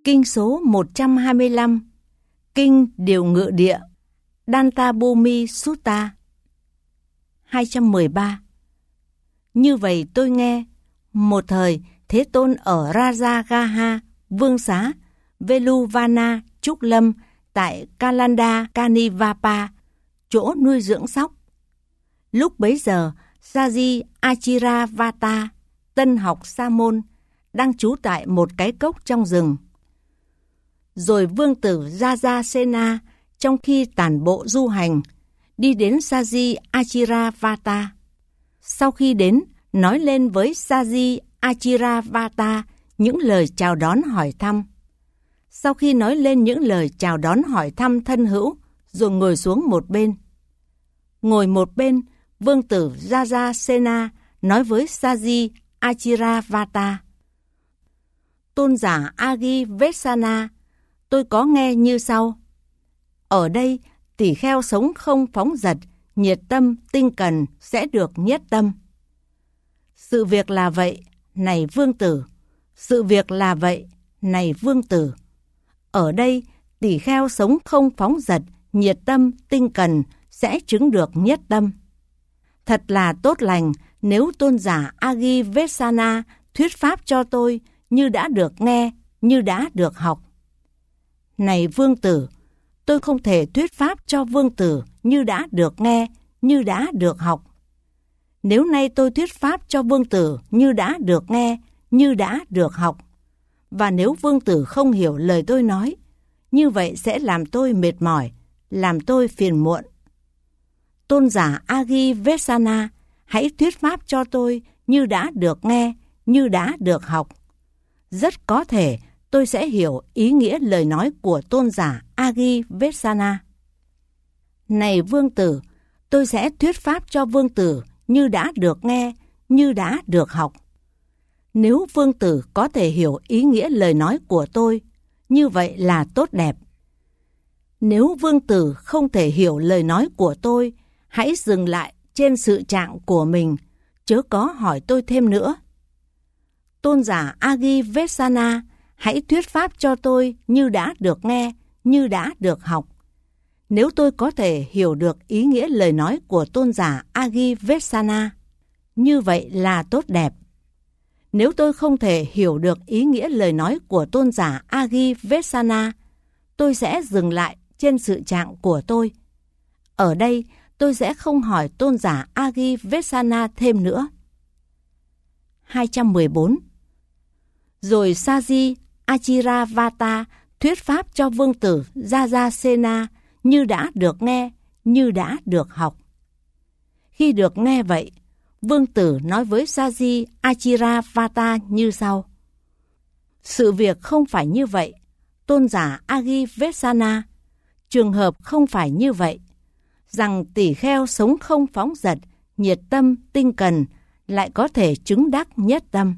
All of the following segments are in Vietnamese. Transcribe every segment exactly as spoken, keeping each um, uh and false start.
Kinh số một trăm hai mươi lăm, Kinh Điều Ngự Địa, Dantabhumi Sutta. hai trăm mười ba. Như vậy tôi nghe, một thời Thế Tôn ở Rajagaha, Vương Xá, Veluvana, Trúc Lâm, tại Kalanda Kanivapa, chỗ nuôi dưỡng sóc. Lúc bấy giờ, Saji Achiravata, tân học sa môn, đang trú tại một cái cốc trong rừng. Rồi vương tử Jajasena, trong khi tản bộ du hành, đi đến Saji Achiravata. Sau khi đến, nói lên với Saji Achiravata những lời chào đón hỏi thăm. Sau khi nói lên những lời chào đón hỏi thăm thân hữu, rồi ngồi xuống một bên. Ngồi một bên, vương tử Jajasena nói với Saji Achiravata: Tôn giả Agivesana, tôi có nghe như sau. Ở đây, tỷ kheo sống không phóng dật, nhiệt tâm, tinh cần sẽ được nhất tâm. Sự việc là vậy, này vương tử. Sự việc là vậy, này vương tử. Ở đây, tỷ kheo sống không phóng dật, nhiệt tâm, tinh cần sẽ chứng được nhất tâm. Thật là tốt lành nếu tôn giả Agivesana thuyết pháp cho tôi như đã được nghe, như đã được học. Này vương tử, tôi không thể thuyết pháp cho vương tử như đã được nghe, như đã được học. Nếu nay tôi thuyết pháp cho vương tử như đã được nghe, như đã được học, và nếu vương tử không hiểu lời tôi nói, như vậy sẽ làm tôi mệt mỏi, làm tôi phiền muộn. Tôn giả Agivesana, hãy thuyết pháp cho tôi như đã được nghe, như đã được học. Rất có thể tôi sẽ hiểu ý nghĩa lời nói của tôn giả Agivesana. Này vương tử, tôi sẽ thuyết pháp cho vương tử như đã được nghe, như đã được học. Nếu vương tử có thể hiểu ý nghĩa lời nói của tôi, như vậy là tốt đẹp. Nếu vương tử không thể hiểu lời nói của tôi, hãy dừng lại trên sự trạng của mình, chớ có hỏi tôi thêm nữa. Tôn giả Agivesana, hãy thuyết pháp cho tôi như đã được nghe, như đã được học. Nếu tôi có thể hiểu được ý nghĩa lời nói của tôn giả Agivesana, như vậy là tốt đẹp. Nếu tôi không thể hiểu được ý nghĩa lời nói của tôn giả Agivesana, tôi sẽ dừng lại trên sự trạng của tôi. Ở đây, tôi sẽ không hỏi tôn giả Agivesana thêm nữa. hai trăm mười bốn. Rồi Saji Achiravata thuyết pháp cho vương tử Jajasena như đã được nghe, như đã được học. Khi được nghe vậy, vương tử nói với Saji Achiravata như sau. Sự việc không phải như vậy, tôn giả Agivesana. Trường hợp không phải như vậy, rằng tỷ kheo sống không phóng dật, nhiệt tâm, tinh cần lại có thể chứng đắc nhất tâm.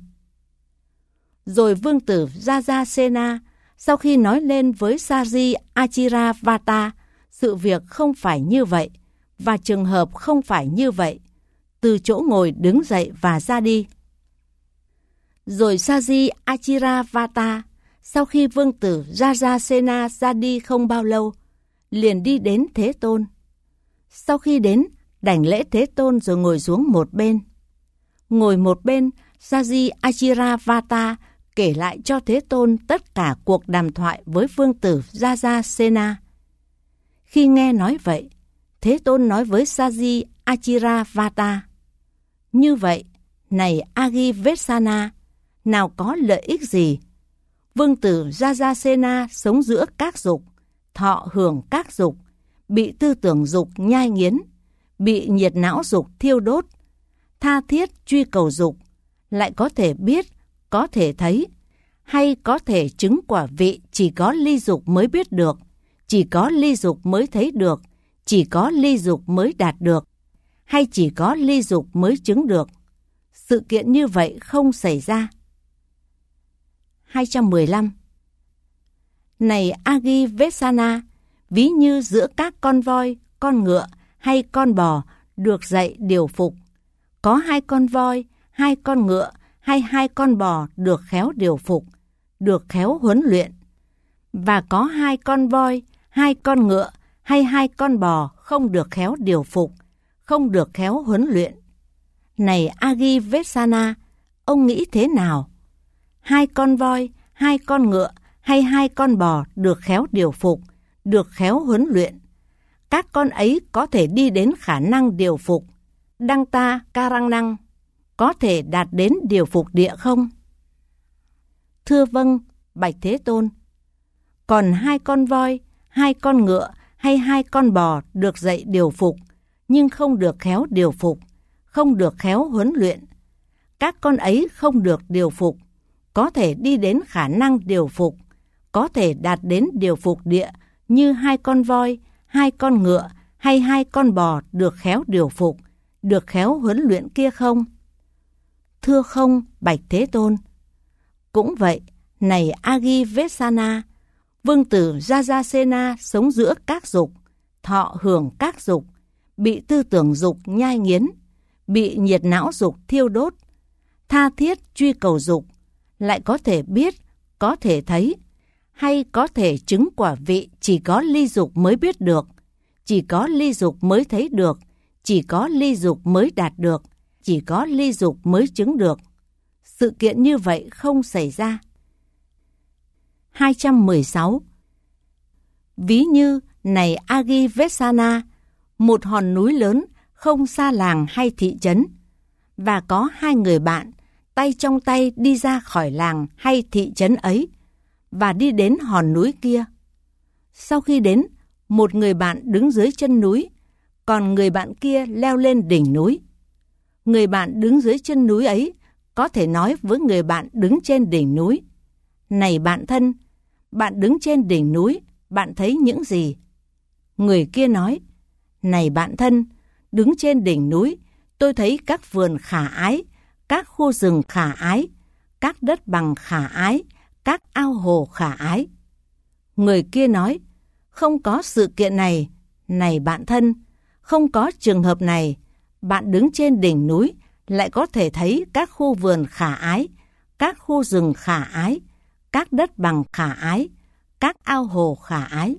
Rồi vương tử Jajasena, sau khi nói lên với Saji Achiravata sự việc không phải như vậy và trường hợp không phải như vậy, từ chỗ ngồi đứng dậy và ra đi. Rồi Saji Achiravata, sau khi vương tử Jajasena ra đi không bao lâu, liền đi đến Thế Tôn. Sau khi đến, đảnh lễ Thế Tôn rồi ngồi xuống một bên. Ngồi một bên, Saji Achiravata kể lại cho Thế Tôn tất cả cuộc đàm thoại với vương tử Jajasena. Khi nghe nói vậy, Thế Tôn nói với Saji Achiravata: Như vậy, này Agivesana, nào có lợi ích gì? Vương tử Jajasena sống giữa các dục, thọ hưởng các dục, bị tư tưởng dục nhai nghiến, bị nhiệt não dục thiêu đốt, tha thiết truy cầu dục, lại có thể biết, có thể thấy, hay có thể chứng quả vị chỉ có ly dục mới biết được, chỉ có ly dục mới thấy được, chỉ có ly dục mới đạt được, hay chỉ có ly dục mới chứng được. Sự kiện như vậy không xảy ra. hai trăm mười lăm. Này Agivesana, ví như giữa các con voi, con ngựa hay con bò được dạy điều phục, có hai con voi, hai con ngựa hay hai con bò được khéo điều phục, được khéo huấn luyện, Và có hai con voi, hai con ngựa hay hai con bò không được khéo điều phục, không được khéo huấn luyện. Này Agivesana, ông nghĩ thế nào? Hai con voi, hai con ngựa hay hai con bò được khéo điều phục, được khéo huấn luyện. Các con ấy có thể đi đến khả năng điều phục, đăng ta karang năng, có thể đạt đến điều phục địa không? Thưa vâng, bạch Thế Tôn. Còn hai con voi, hai con ngựa hay hai con bò được dạy điều phục, nhưng không được khéo điều phục, không được khéo huấn luyện. Các con ấy không được điều phục, có thể đi đến khả năng điều phục, có thể đạt đến điều phục địa như hai con voi, hai con ngựa hay hai con bò được khéo điều phục, được khéo huấn luyện kia không? Thưa không, bạch Thế Tôn. Cũng vậy, này Agivesana, vương tử Jajasena sống giữa các dục, thọ hưởng các dục, bị tư tưởng dục nhai nghiến, bị nhiệt não dục thiêu đốt, tha thiết truy cầu dục, lại có thể biết, có thể thấy, hay có thể chứng quả vị chỉ có ly dục mới biết được, chỉ có ly dục mới thấy được, chỉ có ly dục mới đạt được, chỉ có ly dục mới chứng được. Sự kiện như vậy không xảy ra. hai trăm mười sáu. Ví như, này Agivesana, một hòn núi lớn không xa làng hay thị trấn, và có hai người bạn tay trong tay đi ra khỏi làng hay thị trấn ấy, và đi đến hòn núi kia. Sau khi đến, một người bạn đứng dưới chân núi, còn người bạn kia leo lên đỉnh núi. Người bạn đứng dưới chân núi ấy có thể nói với người bạn đứng trên đỉnh núi: này bạn thân, bạn đứng trên đỉnh núi, bạn thấy những gì? Người kia nói: này bạn thân, đứng trên đỉnh núi, tôi thấy các vườn khả ái, các khu rừng khả ái, các đất bằng khả ái, các ao hồ khả ái. Người kia nói: không có sự kiện này, này bạn thân, không có trường hợp này, bạn đứng trên đỉnh núi lại có thể thấy các khu vườn khả ái, các khu rừng khả ái, các đất bằng khả ái, các ao hồ khả ái.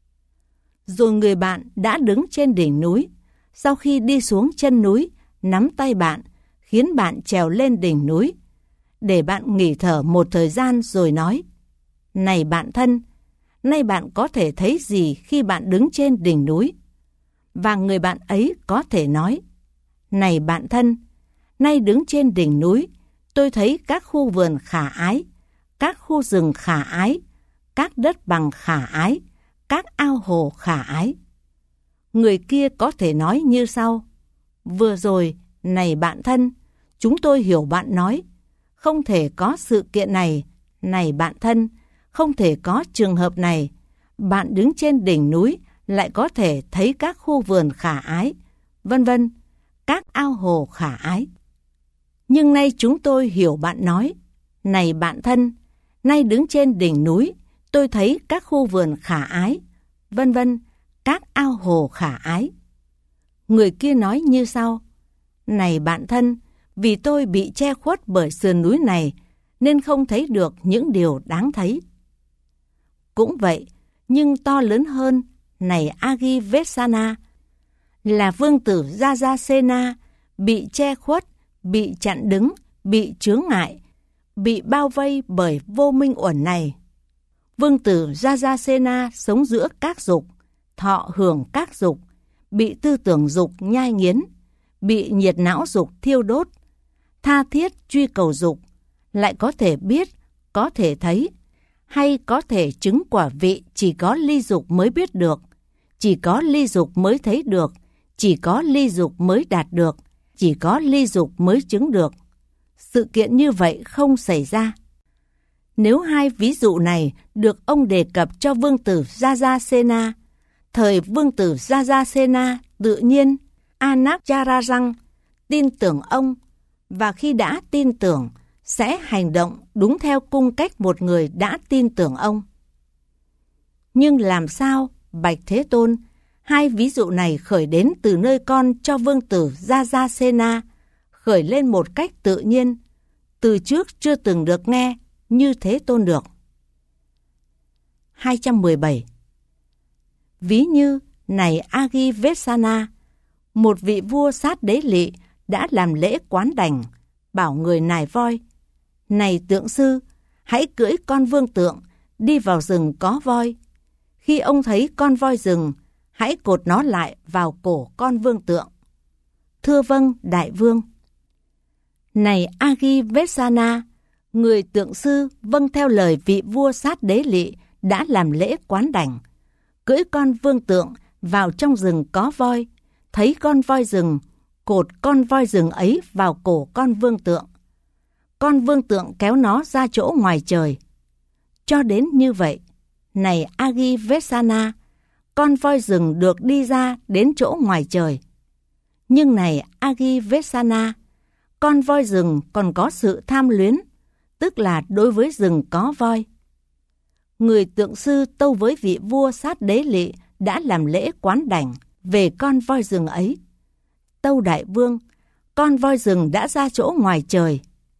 Rồi người bạn đã đứng trên đỉnh núi, sau khi đi xuống chân núi, nắm tay bạn, khiến bạn trèo lên đỉnh núi, để bạn nghỉ thở một thời gian rồi nói: này bạn thân, nay bạn có thể thấy gì khi bạn đứng trên đỉnh núi? Và người bạn ấy có thể nói: này bạn thân, nay đứng trên đỉnh núi, tôi thấy các khu vườn khả ái, các khu rừng khả ái, các đất bằng khả ái, các ao hồ khả ái. Người kia có thể nói như sau: vừa rồi, này bạn thân, chúng tôi hiểu bạn nói, không thể có sự kiện này, này bạn thân, không thể có trường hợp này, bạn đứng trên đỉnh núi lại có thể thấy các khu vườn khả ái, vân vân, các ao hồ khả ái. Nhưng nay chúng tôi hiểu bạn nói: này bạn thân, nay đứng trên đỉnh núi, tôi thấy các khu vườn khả ái, vân vân, các ao hồ khả ái. Người kia nói như sau: này bạn thân, vì tôi bị che khuất bởi sườn núi này, nên không thấy được những điều đáng thấy. Cũng vậy, nhưng to lớn hơn, này Agivesana, là vương tử Jajasena bị che khuất, bị chặn đứng, bị chướng ngại, bị bao vây bởi vô minh uẩn này. Vương tử Jajasena sống giữa các dục, thọ hưởng các dục, bị tư tưởng dục nhai nghiến, bị nhiệt não dục thiêu đốt, tha thiết truy cầu dục, lại có thể biết, có thể thấy, hay có thể chứng quả vị chỉ có ly dục mới biết được, chỉ có ly dục mới thấy được, chỉ có ly dục mới đạt được, chỉ có ly dục mới chứng được. Sự kiện như vậy không xảy ra. Nếu hai ví dụ này được ông đề cập cho vương tử Jajasena, thời vương tử Jajasena tự nhiên Anakcharajang tin tưởng ông, và khi đã tin tưởng sẽ hành động đúng theo cung cách một người đã tin tưởng ông. Nhưng làm sao, bạch Thế Tôn, hai ví dụ này khởi đến từ nơi con cho vương tử Jajasena, khởi lên một cách tự nhiên, từ trước chưa từng được nghe như Thế Tôn được? hai trăm mười bảy. Ví như này Agivesana, một vị vua sát đế lỵ đã làm lễ quán đảnh, bảo người nài voi: này tượng sư, hãy cưỡi con vương tượng đi vào rừng có voi. Khi ông thấy con voi rừng, hãy cột nó lại vào cổ con vương tượng. Thưa vâng, đại vương. Này Agivesana, người tượng sư vâng theo lời vị vua sát đế lỵ đã làm lễ quán đảnh, cưỡi con vương tượng vào trong rừng có voi, thấy con voi rừng, cột con voi rừng ấy vào cổ con vương tượng. Con vương tượng kéo nó ra chỗ ngoài trời. Cho đến như vậy, này Agivesana, con voi rừng được đi ra đến chỗ ngoài trời. Nhưng này Agivesana, con voi rừng còn có sự tham luyến, tức là đối với rừng có voi. Người tượng sư tâu với vị vua sát đế lỵ đã làm lễ quán đảnh về con voi rừng ấy: tâu đại vương, con voi rừng đã ra chỗ ngoài trời.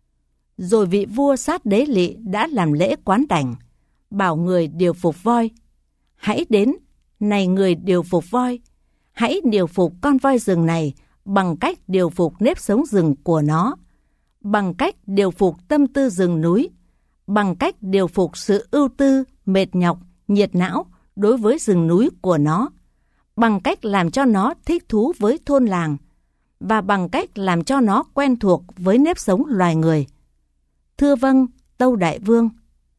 Rồi vị vua sát đế lỵ đã làm lễ quán đảnh, bảo người điều phục voi: hãy đến, này người điều phục voi, hãy điều phục con voi rừng này bằng cách điều phục nếp sống rừng của nó, bằng cách điều phục tâm tư rừng núi, bằng cách điều phục sự ưu tư, mệt nhọc, nhiệt não đối với rừng núi của nó, bằng cách làm cho nó thích thú với thôn làng, và bằng cách làm cho nó quen thuộc với nếp sống loài người. Thưa vâng, tâu đại vương.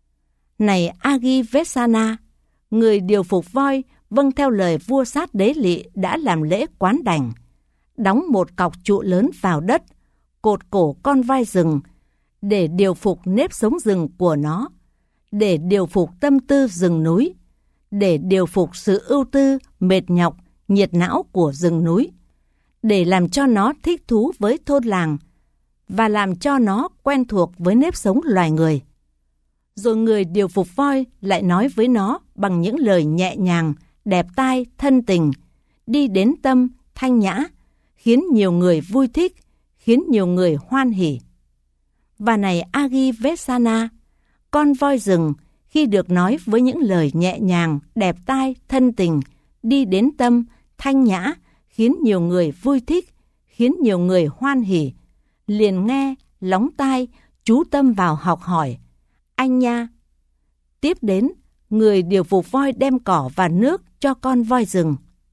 Này Agivesana, người điều phục voi vâng theo lời vua sát đế lỵ đã làm lễ quán đảnh, đóng một cọc trụ lớn vào đất, cột cổ con voi rừng, để điều phục nếp sống rừng của nó, để điều phục tâm tư rừng núi, để điều phục sự ưu tư, mệt nhọc, nhiệt não của rừng núi, để làm cho nó thích thú với thôn làng, và làm cho nó quen thuộc với nếp sống loài người. Rồi người điều phục voi lại nói với nó bằng những lời nhẹ nhàng, đẹp tai, thân tình, đi đến tâm, thanh nhã, khiến nhiều người vui thích, khiến nhiều người hoan hỉ. Và này Agivesana, con voi rừng khi được nói với những lời nhẹ nhàng, đẹp tai, thân tình, đi đến tâm, thanh nhã, khiến nhiều người vui thích, khiến nhiều người hoan hỉ, liền nghe, lóng tai, chú tâm vào học hỏi: anh nha. Tiếp đến, người điều phục voi đem cỏ và nước cho con voi rừng.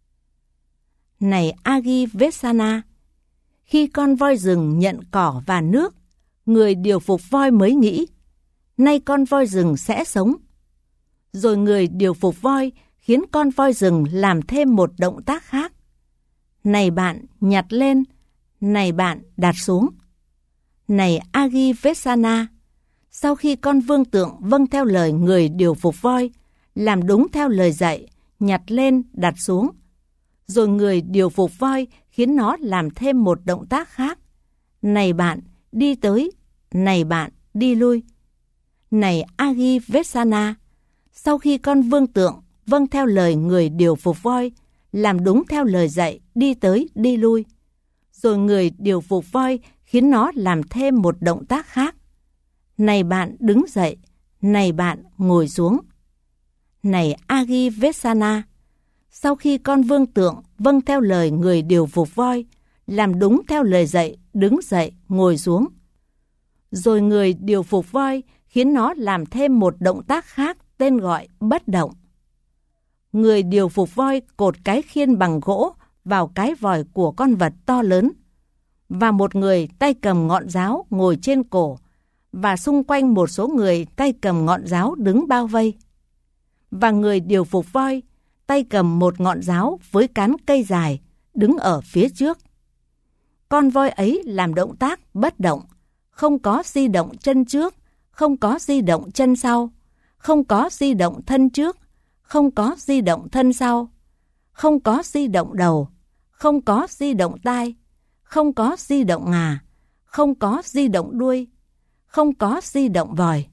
Này Agivesana, khi con voi rừng nhận cỏ và nước, người điều phục voi mới nghĩ: nay con voi rừng sẽ sống. Rồi người điều phục voi khiến con voi rừng làm thêm một động tác khác: này bạn nhặt lên, này bạn đặt xuống. Này Agivesana, sau khi con vương tượng vâng theo lời người điều phục voi, làm đúng theo lời dạy, nhặt lên, đặt xuống, rồi người điều phục voi khiến nó làm thêm một động tác khác: này bạn đi tới, này bạn đi lui. Này Agivesana, sau khi con vương tượng vâng theo lời người điều phục voi, làm đúng theo lời dạy, đi tới, đi lui, rồi người điều phục voi khiến nó làm thêm một động tác khác: này bạn đứng dậy, này bạn ngồi xuống. Này Agivesana, sau khi con vương tượng vâng theo lời người điều phục voi, làm đúng theo lời dạy, đứng dậy, ngồi xuống, rồi người điều phục voi khiến nó làm thêm một động tác khác tên gọi bất động. Người điều phục voi cột cái khiên bằng gỗ vào cái vòi của con vật to lớn, và một người tay cầm ngọn giáo ngồi trên cổ, và xung quanh một số người tay cầm ngọn giáo đứng bao vây. Và người điều phục voi tay cầm một ngọn giáo với cán cây dài, đứng ở phía trước. Con voi ấy làm động tác bất động, không có di động chân trước, không có di động chân sau, không có di động thân trước, không có di động thân sau, không có di động đầu, không có di động tai, không có di động ngà, không có di động đuôi, không có di động vòi.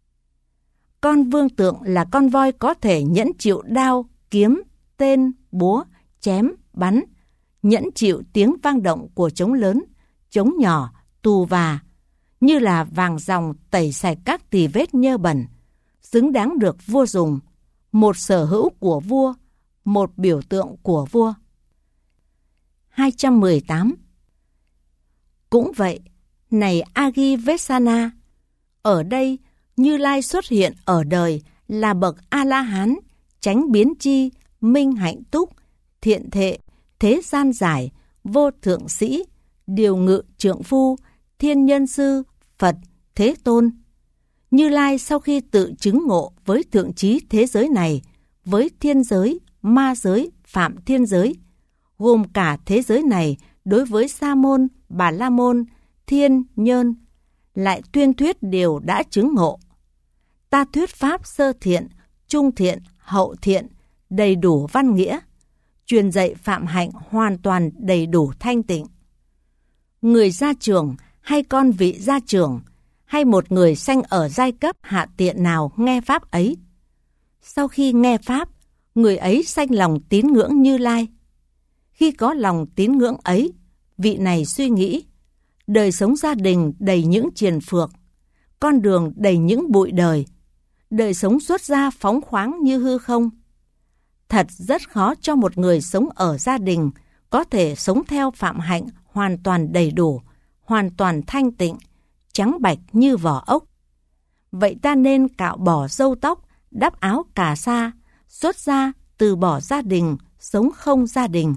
Con vương tượng là con voi có thể nhẫn chịu đao, kiếm, tên, búa, chém, bắn, nhẫn chịu tiếng vang động của trống lớn, trống nhỏ, tù và, như là vàng ròng tẩy sạch các tì vết nhơ bẩn, xứng đáng được vua dùng. một sở hữu của vua, một biểu tượng của vua. hai trăm mười tám. Cũng vậy, này Agivesana, ở đây Như Lai xuất hiện ở đời là bậc A-la-hán, chánh biến chi, minh hạnh túc, thiện thệ, thế gian giải, vô thượng sĩ, điều ngự trượng phu, thiên nhân sư, Phật, Thế Tôn. Như Lai sau khi tự chứng ngộ với thượng trí thế giới này, với thiên giới, ma giới, phạm thiên giới, gồm cả thế giới này đối với Sa môn, Bà La môn, thiên, nhân, lại tuyên thuyết điều đã chứng ngộ. Ta thuyết pháp sơ thiện, trung thiện, hậu thiện, đầy đủ văn nghĩa, truyền dạy phạm hạnh hoàn toàn đầy đủ thanh tịnh. Người gia trưởng hay con vị gia trưởng, hay một người sanh ở giai cấp hạ tiện nào nghe pháp ấy, sau khi nghe pháp, người ấy sanh lòng tín ngưỡng Như Lai. Khi có lòng tín ngưỡng ấy, vị này suy nghĩ, đời sống gia đình đầy những triền phược, con đường đầy những bụi đời, đời sống xuất gia phóng khoáng như hư không. Thật rất khó cho một người sống ở gia đình có thể sống theo phạm hạnh hoàn toàn đầy đủ, hoàn toàn thanh tịnh, trắng bạch như vỏ ốc. Vậy ta nên cạo bỏ râu tóc, đắp áo cà sa, xuất gia, từ bỏ gia đình, sống không gia đình.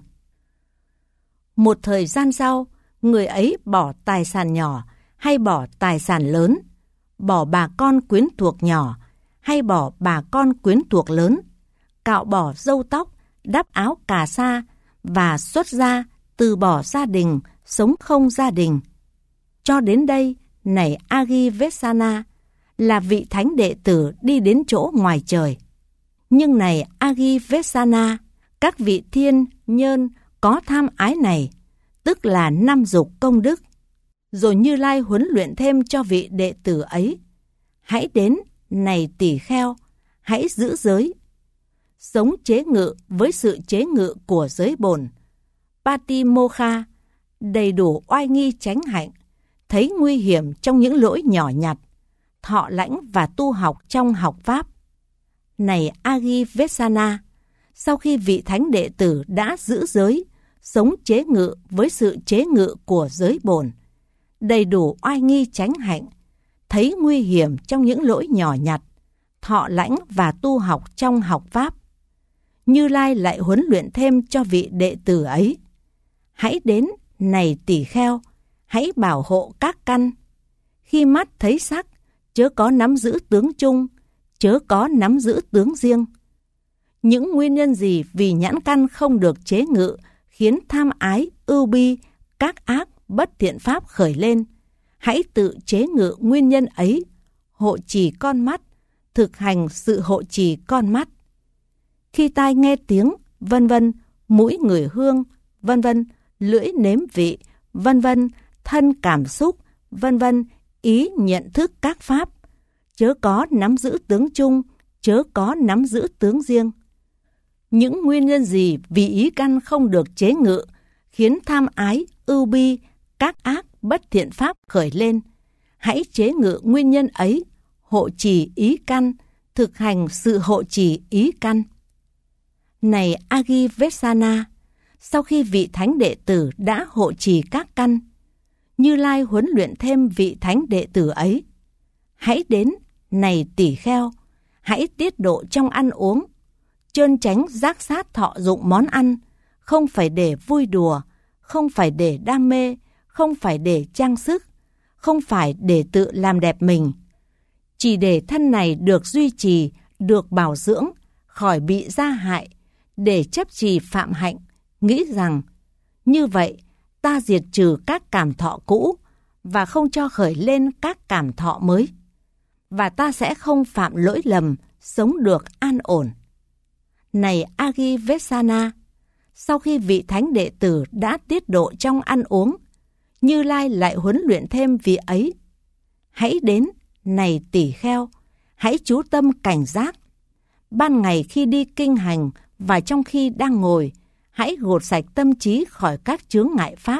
Một thời gian sau, người ấy bỏ tài sản nhỏ hay bỏ tài sản lớn, bỏ bà con quyến thuộc nhỏ hay bỏ bà con quyến thuộc lớn, cạo bỏ râu tóc, đắp áo cà sa và xuất gia, từ bỏ gia đình, sống không gia đình. Cho đến đây, này Agivesana, là vị thánh đệ tử đi đến chỗ ngoài trời. Nhưng này Agivesana, các vị thiên, nhân có tham ái này, tức là năm dục công đức. Rồi Như Lai huấn luyện thêm cho vị đệ tử ấy. Hãy đến, này tỳ kheo, hãy giữ giới. Sống chế ngự với sự chế ngự của giới bổn. Patimokkha, đầy đủ oai nghi chánh hạnh, thấy nguy hiểm trong những lỗi nhỏ nhặt, thọ lãnh và tu học trong học pháp. Này Agivesana, sau khi vị thánh đệ tử đã giữ giới, sống chế ngự với sự chế ngự của giới bổn, đầy đủ oai nghi chánh hạnh, thấy nguy hiểm trong những lỗi nhỏ nhặt, thọ lãnh và tu học trong học pháp, Như Lai lại huấn luyện thêm cho vị đệ tử ấy. Hãy đến, này tỳ kheo, hãy bảo hộ các căn. Khi mắt thấy sắc, chớ có nắm giữ tướng chung, chớ có nắm giữ tướng riêng. Những nguyên nhân gì vì nhãn căn không được chế ngự khiến tham ái, ưu bi, các ác, bất thiện pháp khởi lên? Hãy tự chế ngự nguyên nhân ấy, hộ trì con mắt, thực hành sự hộ trì con mắt. Khi tai nghe tiếng, vân vân, mũi ngửi hương, vân vân, lưỡi nếm vị, vân vân, thân cảm xúc, vân vân, ý nhận thức các pháp, chớ có nắm giữ tướng chung, chớ có nắm giữ tướng riêng. Những nguyên nhân gì vì ý căn không được chế ngự khiến tham ái, ưu bi, các ác, bất thiện pháp khởi lên? Hãy chế ngự nguyên nhân ấy, hộ trì ý căn, thực hành sự hộ trì ý căn. Này Agivesana, sau khi vị thánh đệ tử đã hộ trì các căn, Như Lai huấn luyện thêm vị thánh đệ tử ấy. Hãy đến, này tỳ kheo, hãy tiết độ trong ăn uống, trơn tránh giác sát thọ dụng món ăn, không phải để vui đùa, không phải để đam mê, không phải để trang sức, không phải để tự làm đẹp mình, chỉ để thân này được duy trì, được bảo dưỡng, khỏi bị gia hại, để chấp trì phạm hạnh, nghĩ rằng như vậy ta diệt trừ các cảm thọ cũ và không cho khởi lên các cảm thọ mới, và ta sẽ không phạm lỗi lầm, sống được an ổn. Này Agivesana, sau khi vị thánh đệ tử đã tiết độ trong ăn uống, Như Lai lại huấn luyện thêm vị ấy. Hãy đến, này tỳ kheo, hãy chú tâm cảnh giác. Ban ngày khi đi kinh hành và trong khi đang ngồi, hãy gột sạch tâm trí khỏi các chướng ngại pháp.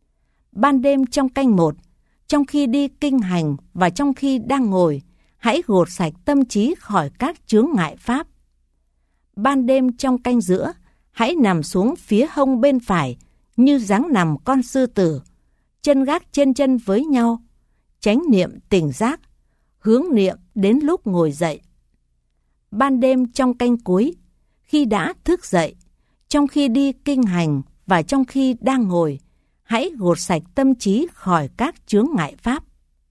Ban đêm trong canh một, trong khi đi kinh hành và trong khi đang ngồi, hãy gột sạch tâm trí khỏi các chướng ngại pháp. Ban đêm trong canh giữa, hãy nằm xuống phía hông bên phải như dáng nằm con sư tử, chân gác trên chân với nhau, chánh niệm tỉnh giác, hướng niệm đến lúc ngồi dậy. Ban đêm trong canh cuối, khi đã thức dậy, trong khi đi kinh hành và trong khi đang ngồi, hãy gột sạch tâm trí khỏi các chướng ngại pháp.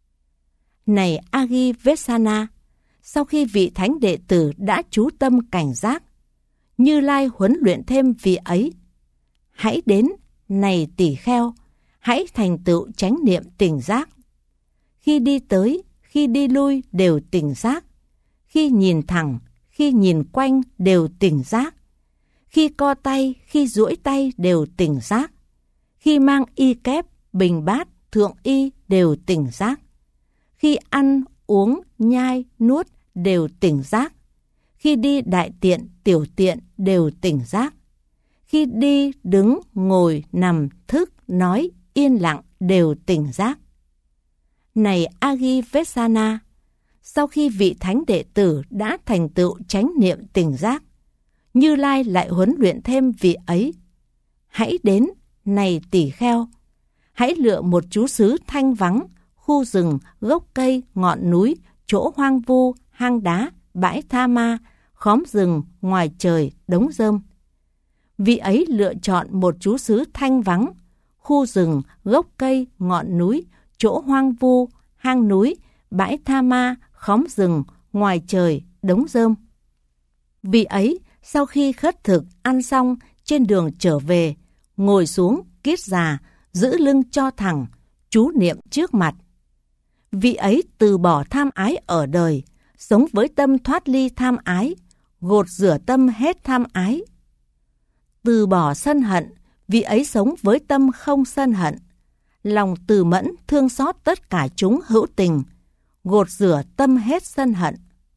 Này Agivesana, sau khi vị thánh đệ tử đã chú tâm cảnh giác, Như Lai huấn luyện thêm vị ấy. Hãy đến, này tỳ kheo, hãy thành tựu chánh niệm tỉnh giác. Khi đi tới, khi đi lui đều tỉnh giác. Khi nhìn thẳng, khi nhìn quanh đều tỉnh giác. Khi co tay, khi duỗi tay đều tỉnh giác. Khi mang y kép, bình bát, thượng y đều tỉnh giác. Khi ăn, uống, nhai, nuốt đều tỉnh giác. Khi đi đại tiện, tiểu tiện đều tỉnh giác. Khi đi, đứng, ngồi, nằm, thức, nói, yên lặng đều tỉnh giác. Này Agivesana, sau khi vị thánh đệ tử đã thành tựu chánh niệm tỉnh giác, Như Lai lại huấn luyện thêm vị ấy. Hãy đến, này tỳ kheo, hãy lựa một trú xứ thanh vắng, khu rừng, gốc cây, ngọn núi, chỗ hoang vu, hang đá, bãi tha ma, khóm rừng, ngoài trời, đống rơm. Vị ấy lựa chọn một trú xứ thanh vắng, khu rừng, gốc cây, ngọn núi, chỗ hoang vu, hang núi, bãi tha ma, khóm rừng, ngoài trời, đống rơm. Vị ấy sau khi khất thực ăn xong, trên đường trở về, ngồi xuống, kiết già, giữ lưng cho thẳng, chú niệm trước mặt. Vị ấy từ bỏ tham ái ở đời, sống với tâm thoát ly tham ái, gột rửa tâm hết tham ái. Từ bỏ sân hận, vị ấy sống với tâm không sân hận. Lòng từ mẫn thương xót tất cả chúng hữu tình, gột rửa tâm hết sân hận.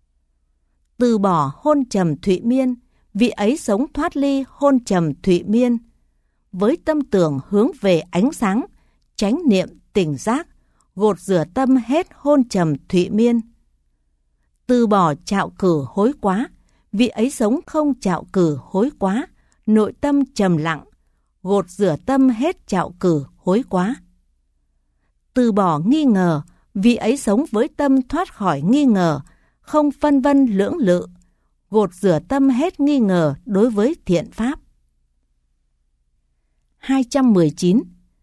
Từ bỏ hôn trầm thụy miên, vị ấy sống thoát ly hôn trầm thụy miên. Với tâm tưởng hướng về ánh sáng, chánh niệm tỉnh giác, gột rửa tâm hết hôn trầm thụy miên. Từ bỏ trạo cử hối quá, vị ấy sống không trạo cử hối quá, nội tâm trầm lặng, gột rửa tâm hết trạo cử hối quá. Từ bỏ nghi ngờ, vị ấy sống với tâm thoát khỏi nghi ngờ, không phân vân lưỡng lự, gột rửa tâm hết nghi ngờ đối với thiện pháp. hai trăm mười chín.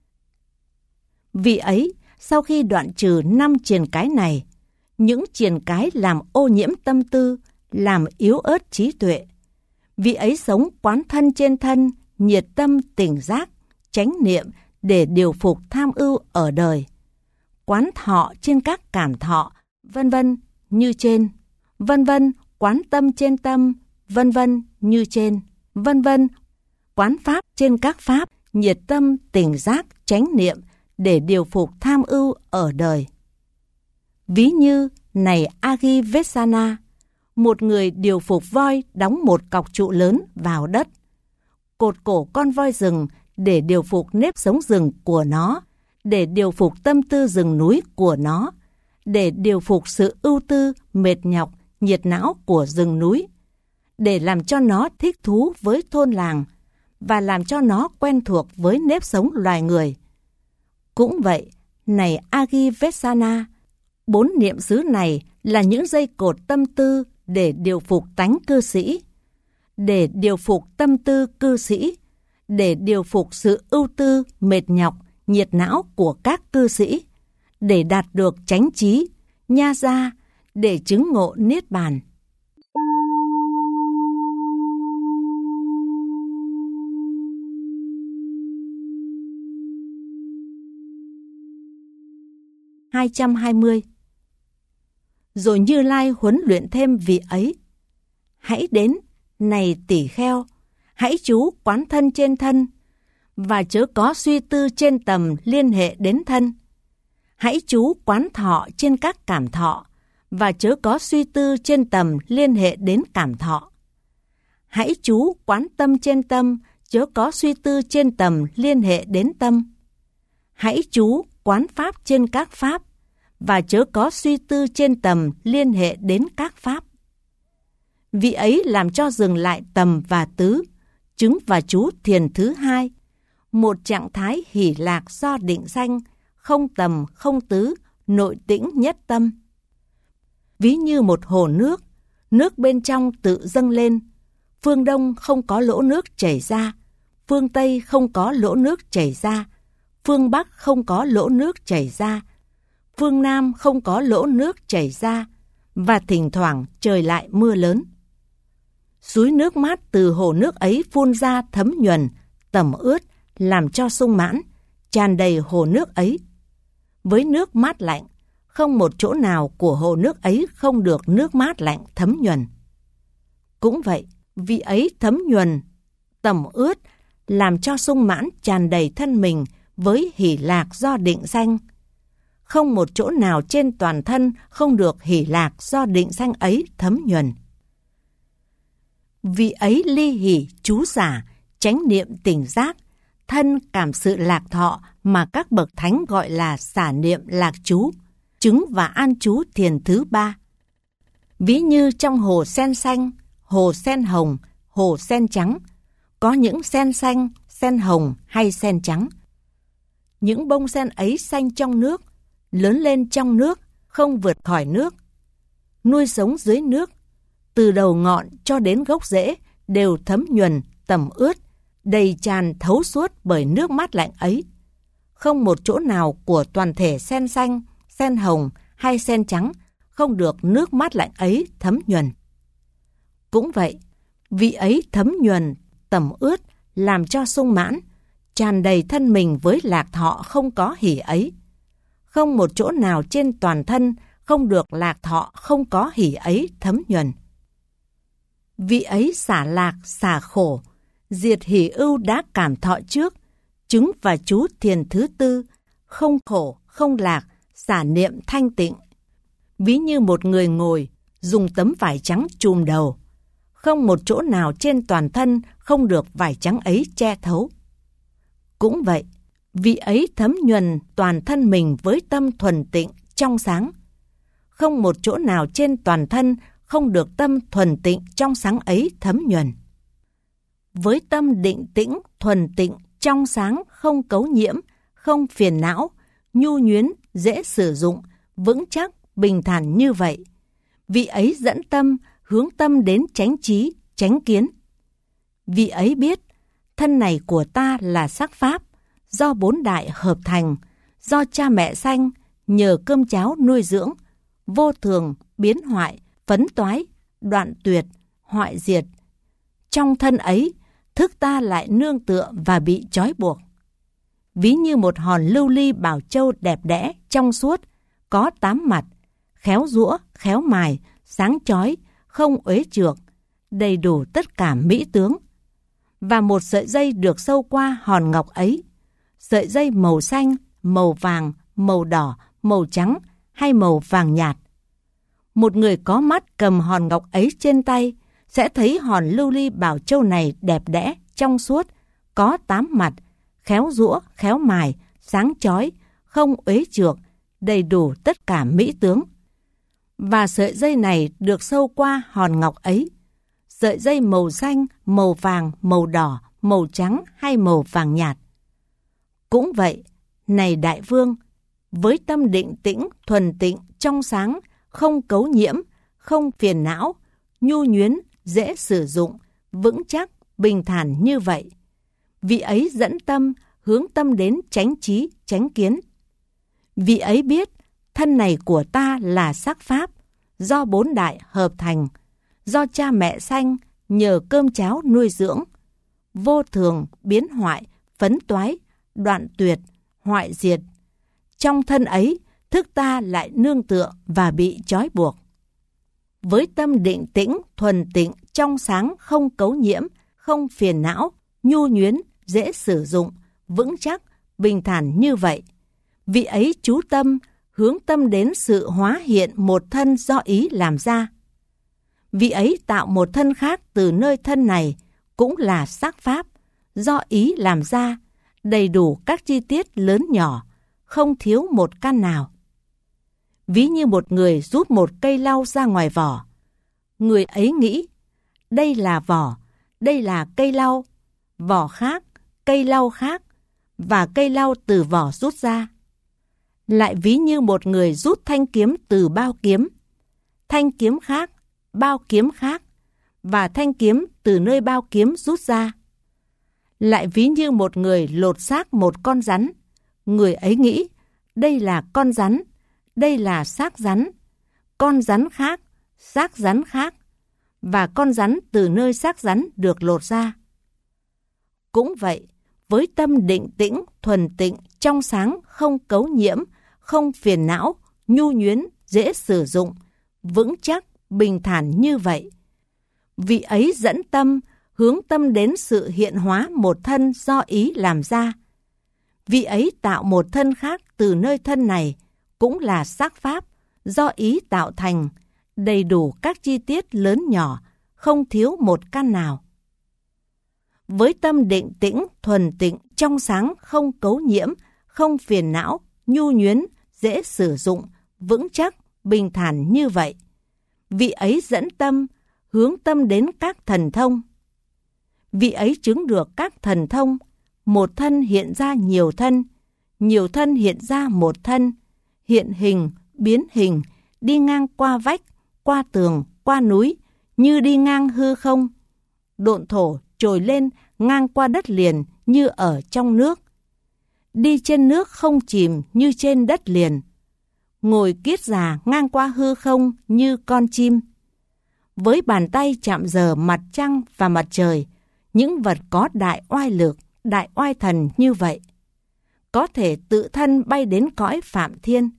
Vị ấy, sau khi đoạn trừ năm triền cái này, những triền cái làm ô nhiễm tâm tư, làm yếu ớt trí tuệ, vị ấy sống quán thân trên thân, nhiệt tâm tỉnh giác, chánh niệm để điều phục tham ưu ở đời, quán thọ trên các cảm thọ, vân vân như trên, vân vân quán tâm trên tâm, vân vân như trên, vân vân quán pháp trên các pháp, nhiệt tâm tỉnh giác, chánh niệm để điều phục tham ưu ở đời. Ví như, này Agivesana, một người điều phục voi đóng một cọc trụ lớn vào đất, cột cổ con voi rừng để điều phục nếp sống rừng của nó, để điều phục tâm tư rừng núi của nó, để điều phục sự ưu tư, mệt nhọc, nhiệt não của rừng núi, để làm cho nó thích thú với thôn làng và làm cho nó quen thuộc với nếp sống loài người. Cũng vậy, này Agivesana, bốn niệm xứ này là những dây cột tâm tư để điều phục tánh cư sĩ, để điều phục tâm tư cư sĩ, để điều phục sự ưu tư, mệt nhọc, nhiệt não của các cư sĩ, để đạt được chánh trí, nha gia, để chứng ngộ niết bàn. hai trăm hai mươi. Rồi Như Lai huấn luyện thêm vị ấy. Hãy đến, này tỳ kheo, hãy trú quán thân trên thân, và chớ có suy tư trên tầm liên hệ đến thân. Hãy trú quán thọ trên các cảm thọ, và chớ có suy tư trên tầm liên hệ đến cảm thọ. Hãy trú quán tâm trên tâm, chớ có suy tư trên tầm liên hệ đến tâm. Hãy trú quán pháp trên các pháp, và chớ có suy tư trên tầm liên hệ đến các pháp. Vị ấy làm cho dừng lại tầm và tứ, chứng và chú thiền thứ hai, một trạng thái hỷ lạc do định sanh, không tầm không tứ, nội tĩnh nhất tâm. Ví như một hồ nước, nước bên trong tự dâng lên, phương Đông không có lỗ nước chảy ra, phương Tây không có lỗ nước chảy ra, phương Bắc không có lỗ nước chảy ra, phương Nam không có lỗ nước chảy ra, và thỉnh thoảng trời lại mưa lớn. Suối nước mát từ hồ nước ấy phun ra thấm nhuần, tẩm ướt, làm cho sung mãn, tràn đầy hồ nước ấy. Với nước mát lạnh, không một chỗ nào của hồ nước ấy không được nước mát lạnh thấm nhuần. Cũng vậy, vị ấy thấm nhuần, tẩm ướt, làm cho sung mãn tràn đầy thân mình với hỷ lạc do định sanh. Không một chỗ nào trên toàn thân không được hỷ lạc do định sanh ấy thấm nhuần. Vị ấy ly hỷ chú xả, chánh niệm tỉnh giác, thân cảm sự lạc thọ mà các bậc thánh gọi là xả niệm lạc chú, chứng và an chú thiền thứ ba. Ví như trong hồ sen xanh, hồ sen hồng, hồ sen trắng, có những sen xanh, sen hồng hay sen trắng. Những bông sen ấy xanh trong nước, lớn lên trong nước, không vượt khỏi nước. Nuôi sống dưới nước, từ đầu ngọn cho đến gốc rễ đều thấm nhuần, tẩm ướt, đầy tràn thấu suốt bởi nước mát lạnh ấy. Không một chỗ nào của toàn thể sen xanh, sen hồng hay sen trắng không được nước mát lạnh ấy thấm nhuần. Cũng vậy, vị ấy thấm nhuần, tẩm ướt, làm cho sung mãn, tràn đầy thân mình với lạc thọ không có hỷ ấy. Không một chỗ nào trên toàn thân không được lạc thọ không có hỷ ấy thấm nhuần. Vị ấy xả lạc, xả khổ, diệt hỷ ưu đã cảm thọ trước, chứng và chú thiền thứ tư, không khổ, không lạc, xả niệm thanh tịnh. Ví như một người ngồi, dùng tấm vải trắng trùm đầu. Không một chỗ nào trên toàn thân không được vải trắng ấy che thấu. Cũng vậy, vị ấy thấm nhuần toàn thân mình với tâm thuần tịnh, trong sáng. Không một chỗ nào trên toàn thân không được tâm thuần tịnh, trong sáng ấy thấm nhuần. Với tâm định tĩnh, thuần tịnh, trong sáng, không cấu nhiễm, không phiền não, nhu nhuyến, dễ sử dụng, vững chắc, bình thản như vậy, vị ấy dẫn tâm, hướng tâm đến chánh trí, chánh kiến. Vị ấy biết, thân này của ta là sắc pháp, do bốn đại hợp thành, do cha mẹ sanh, nhờ cơm cháo nuôi dưỡng, vô thường, biến hoại, phấn toái, đoạn tuyệt, hoại diệt. Trong thân ấy, thức ta lại nương tựa và bị trói buộc. Ví như một hòn lưu ly bảo châu đẹp đẽ, trong suốt, có tám mặt, khéo giũa, khéo mài, sáng chói, không uế trược, đầy đủ tất cả mỹ tướng. Và một sợi dây được sâu qua hòn ngọc ấy, sợi dây màu xanh, màu vàng, màu đỏ, màu trắng hay màu vàng nhạt. Một người có mắt cầm hòn ngọc ấy trên tay sẽ thấy hòn lưu ly bảo châu này đẹp đẽ, trong suốt, có tám mặt, khéo giũa, khéo mài, sáng chói, không uế trược, đầy đủ tất cả mỹ tướng. Và sợi dây này được sâu qua hòn ngọc ấy, sợi dây màu xanh, màu vàng, màu đỏ, màu trắng hay màu vàng nhạt. Cũng vậy, này đại vương, với tâm định tĩnh, thuần tịnh, trong sáng, không cấu nhiễm, không phiền não, nhu nhuyến, dễ sử dụng, vững chắc, bình thản như vậy, vị ấy dẫn tâm, hướng tâm đến chánh trí, chánh kiến. Vị ấy biết, thân này của ta là sắc pháp, do bốn đại hợp thành, do cha mẹ sanh, nhờ cơm cháo nuôi dưỡng, vô thường, biến hoại, phấn toái, đoạn tuyệt, hoại diệt. Trong thân ấy, thức ta lại nương tựa và bị trói buộc. Với tâm định tĩnh, thuần tịnh, trong sáng, không cấu nhiễm, không phiền não, nhu nhuyến, dễ sử dụng, vững chắc, bình thản như vậy, vị ấy chú tâm, hướng tâm đến sự hóa hiện một thân do ý làm ra. Vị ấy tạo một thân khác từ nơi thân này, cũng là sắc pháp, do ý làm ra, đầy đủ các chi tiết lớn nhỏ, không thiếu một căn nào. Ví như một người rút một cây lau ra ngoài vỏ. Người ấy nghĩ, đây là vỏ, đây là cây lau, vỏ khác, cây lau khác, và cây lau từ vỏ rút ra. Lại ví như một người rút thanh kiếm từ bao kiếm, thanh kiếm khác, bao kiếm khác, và thanh kiếm từ nơi bao kiếm rút ra. Lại ví như một người lột xác một con rắn, người ấy nghĩ, đây là con rắn, đây là xác rắn, con rắn khác, xác rắn khác, và con rắn từ nơi xác rắn được lột ra. Cũng vậy, với tâm định tĩnh, thuần tịnh, trong sáng, không cấu nhiễm, không phiền não, nhu nhuyến, dễ sử dụng, vững chắc, bình thản như vậy, vị ấy dẫn tâm, hướng tâm đến sự hiện hóa một thân do ý làm ra. Vị ấy tạo một thân khác từ nơi thân này, cũng là xác pháp, do ý tạo thành, đầy đủ các chi tiết lớn nhỏ, không thiếu một căn nào. Với tâm định tĩnh, thuần tịnh, trong sáng, không cấu nhiễm, không phiền não, nhu nhuyến, dễ sử dụng, vững chắc, bình thản như vậy, vị ấy dẫn tâm, hướng tâm đến các thần thông. Vị ấy chứng được các thần thông, một thân hiện ra nhiều thân, nhiều thân hiện ra một thân, hiện hình, biến hình, đi ngang qua vách, qua tường, qua núi, như đi ngang hư không, độn thổ trồi lên ngang qua đất liền như ở trong nước, đi trên nước không chìm như trên đất liền, ngồi kiết già ngang qua hư không như con chim. Với bàn tay chạm giờ mặt trăng và mặt trời, những vật có đại oai lực, đại oai thần như vậy, có thể tự thân bay đến cõi Phạm Thiên.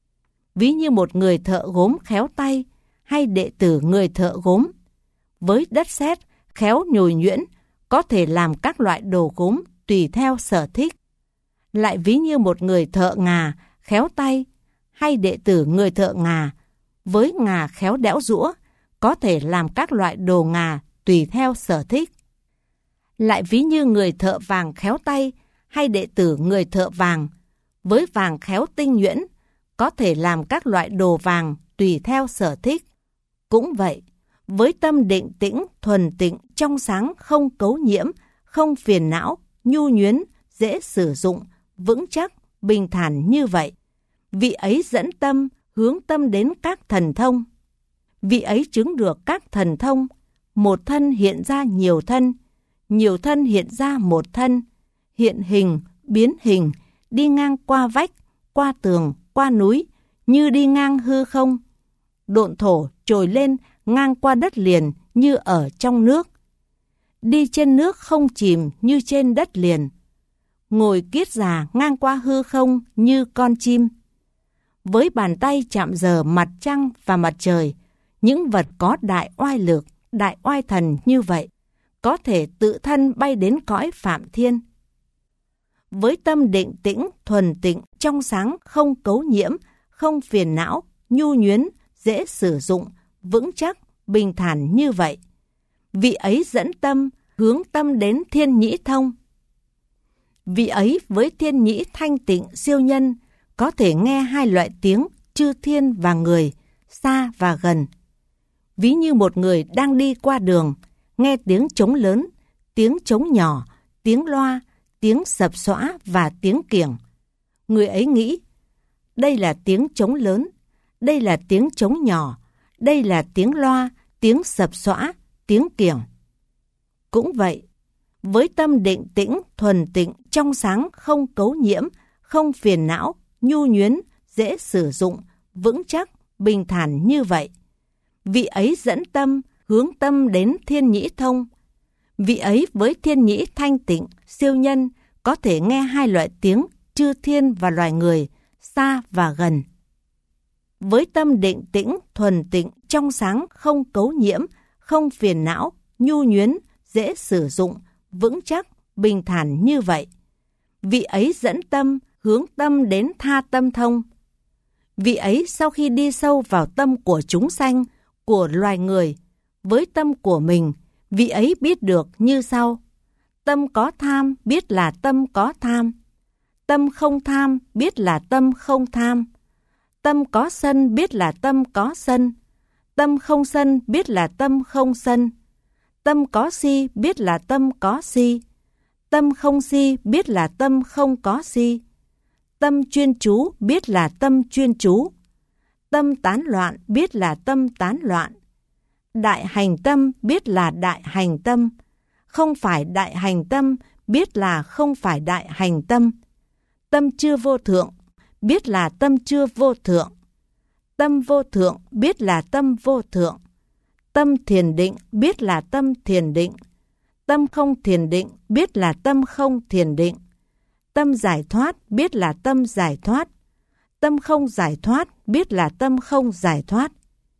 Ví như một người thợ gốm khéo tay, hay đệ tử người thợ gốm, với đất sét khéo nhồi nhuyễn, có thể làm các loại đồ gốm tùy theo sở thích. Lại ví như một người thợ ngà khéo tay, hay đệ tử người thợ ngà, với ngà khéo đẽo giũa, có thể làm các loại đồ ngà tùy theo sở thích. Lại ví như người thợ vàng khéo tay, hay đệ tử người thợ vàng, với vàng khéo tinh nhuyễn, có thể làm các loại đồ vàng tùy theo sở thích. Cũng vậy, với tâm định tĩnh, thuần tịnh, trong sáng, không cấu nhiễm, không phiền não, nhu nhuyến, dễ sử dụng, vững chắc, bình thản như vậy, vị ấy dẫn tâm, hướng tâm đến các thần thông. Vị ấy chứng được các thần thông, một thân hiện ra nhiều thân, nhiều thân hiện ra một thân, hiện hình, biến hình, đi ngang qua vách, qua tường, qua núi, như đi ngang hư không, độn thổ trồi lên ngang qua đất liền như ở trong nước, đi trên nước không chìm như trên đất liền, ngồi kiết già ngang qua hư không như con chim. Với bàn tay chạm giờ mặt trăng và mặt trời, những vật có đại oai lực, đại oai thần như vậy, có thể tự thân bay đến cõi Phạm Thiên. Với tâm định tĩnh, thuần tịnh, trong sáng, không cấu nhiễm, không phiền não, nhu nhuyến, dễ sử dụng, vững chắc, bình thản như vậy, vị ấy dẫn tâm, hướng tâm đến thiên nhĩ thông. Vị ấy với thiên nhĩ thanh tịnh siêu nhân, có thể nghe hai loại tiếng chư thiên và người, xa và gần. Ví như một người đang đi qua đường, nghe tiếng trống lớn, tiếng trống nhỏ, tiếng loa, tiếng sập xõa và tiếng kiểng. Người ấy nghĩ, đây là tiếng trống lớn, đây là tiếng trống nhỏ, đây là tiếng loa, tiếng sập xõa, tiếng kiểng. Cũng vậy, với tâm định tĩnh, thuần tịnh, trong sáng, không cấu nhiễm, không phiền não, nhu nhuyến, dễ sử dụng, vững chắc, bình thản như vậy, vị ấy dẫn tâm, hướng tâm đến thiên nhĩ thông. Vị ấy với thiên nhĩ thanh tịnh, siêu nhân, có thể nghe hai loại tiếng chư thiên và loài người, xa và gần. Với tâm định tĩnh, thuần tịnh, trong sáng, không cấu nhiễm, không phiền não, nhu nhuyến, dễ sử dụng, vững chắc, bình thản như vậy, vị ấy dẫn tâm, hướng tâm đến tha tâm thông. Vị ấy sau khi đi sâu vào tâm của chúng sanh, của loài người, với tâm của mình, vị ấy biết được như sau. Tâm có tham biết là tâm có tham, tâm không tham biết là tâm không tham, tâm có sân biết là tâm có sân, tâm không sân biết là tâm không sân, Tâm có si biết là tâm có si. Tâm không si biết là tâm không có si. Tâm chuyên chú biết là tâm chuyên chú. Tâm tán loạn biết là tâm tán loạn. Đại hành tâm biết là đại hành tâm. Không phải đại hành tâm biết là không phải đại hành tâm. Tâm chưa vô thượng biết là tâm chưa vô thượng. Tâm vô thượng biết là tâm vô thượng. Tâm thiền định biết là tâm thiền định. Tâm không thiền định biết là tâm không thiền định. Tâm giải thoát biết là tâm giải thoát. Tâm không giải thoát biết là tâm không giải thoát.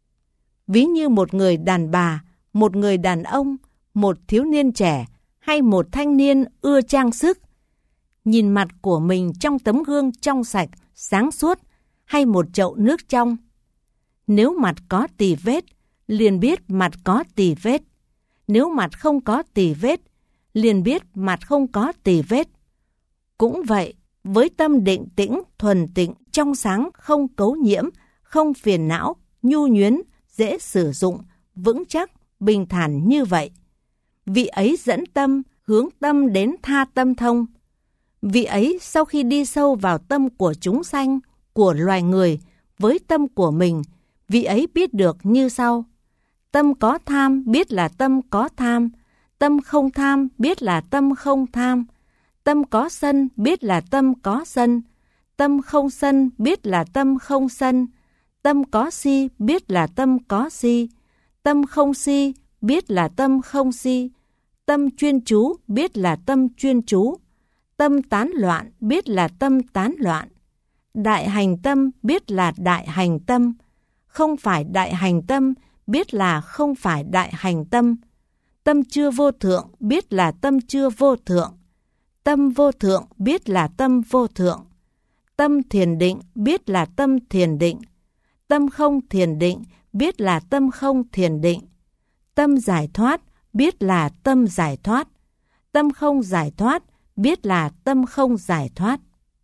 Ví như một người đàn bà, một người đàn ông, một thiếu niên trẻ hay một thanh niên ưa trang sức, nhìn mặt của mình trong tấm gương trong sạch, sáng suốt hay một chậu nước trong. Nếu mặt có tì vết, liền biết mặt có tì vết. Nếu mặt không có tì vết, liền biết mặt không có tì vết. Cũng vậy, với tâm định tĩnh, thuần tịnh, trong sáng, không cấu nhiễm, không phiền não, nhu nhuyến, dễ sử dụng, vững chắc, bình thản như vậy. Vị ấy dẫn tâm, hướng tâm đến tha tâm thông. Vị ấy sau khi đi sâu vào tâm của chúng sanh, của loài người, với tâm của mình, vị ấy biết được như sau. Tâm có tham biết là tâm có tham. Tâm không tham biết là tâm không tham. Tâm có sân biết là tâm có sân. Tâm không sân biết là tâm không sân. Tâm có si biết là tâm có si. Tâm không si biết là tâm không si. Tâm chuyên chú biết là tâm chuyên chú. Tâm tán loạn biết là tâm tán loạn. Đại hành tâm biết là đại hành tâm. Không phải đại hành tâm biết là không phải đại hành tâm. Tâm chưa vô thượng biết là tâm chưa vô thượng. Tâm vô thượng biết là tâm vô thượng. Tâm thiền định biết là tâm thiền định. Tâm không thiền định biết là tâm không thiền định. Tâm giải thoát biết là tâm giải thoát. Tâm không giải thoát biết là tâm không giải thoát.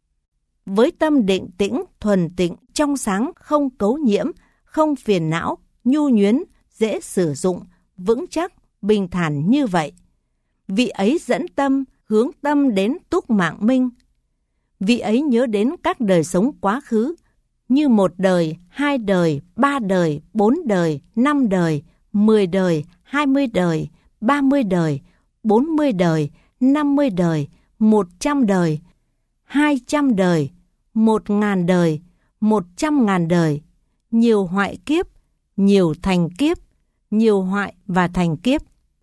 Với tâm định tĩnh, thuần tịnh, trong sáng, không cấu nhiễm, không phiền não, nhu nhuyến, dễ sử dụng, vững chắc, bình thản như vậy. Vị ấy dẫn tâm, hướng tâm đến túc mạng minh. Vị ấy nhớ đến các đời sống quá khứ, như một đời, hai đời, ba đời, bốn đời, năm đời, mười đời, hai mươi đời, ba mươi đời, bốn mươi đời, năm mươi đời, một trăm đời, hai trăm đời, một ngàn đời, một trăm ngàn đời, nhiều hoại kiếp, nhiều thành kiếp, nhiều hoại và thành kiếp.